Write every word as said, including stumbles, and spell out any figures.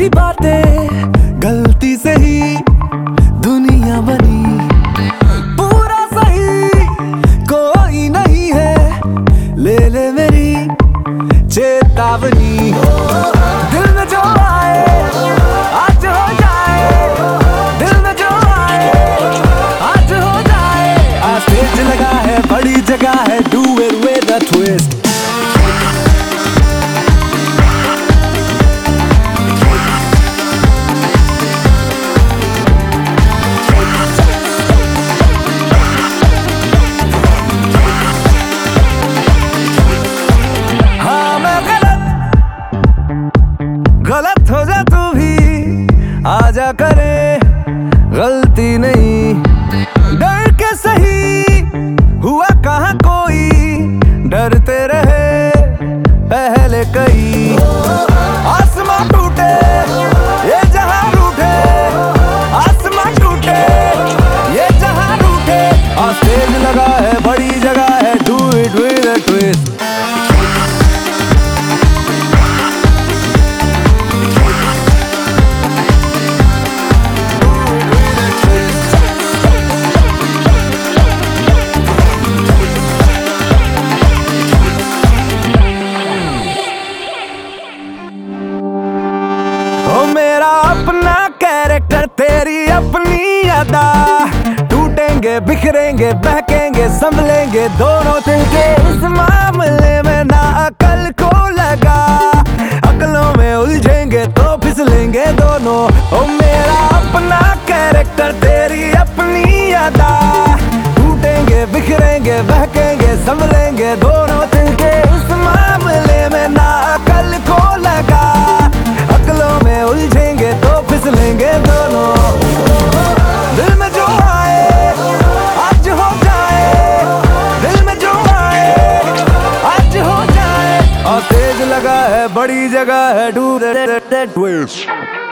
मेरी बातें गलती से ही दुनिया बनी, पूरा सही कोई नहीं है, ले ले मेरी चेतावनी। दिल में जो आए आज हो जाए, दिल में जो आए आज हो जाए। आज स्टेज लगा है, बड़ी जगह है, do it with a twist. गलत हो जा तू भी, आजा करे गलती नहीं, डर के सही हुआ कहाँ कोई, डरते रहे पहले कई। आसमां टूटे ये जहां रूठे, आसमां टूटे ये जहां रूठे। और स्टेज लगा है, बड़ी जगह है, do it with a twist. मेरा अपना कैरेक्टर, तेरी अपनी अदा, टूटेंगे बिखरेंगे बहकेंगे संभलेंगे दोनों दिल के। इस मामले में ना अकल को लगा, अकलों में उलझेंगे तो फिसलेंगे दोनों। ओ मेरा अपना कैरेक्टर, तेरी अपनी अदा, टूटेंगे बिखरेंगे बहकेंगे संभलेंगे दोनों दिल के। इस मामले में ना अकल को लगा, अकलों में उलझेंगे तो फिसलेंगे दोनों। दिल में जो आए आज हो जाए, दिल में जो आए आज हो जाए। और तेज लगा है, बड़ी जगह है, डू दैट ट्विस्ट।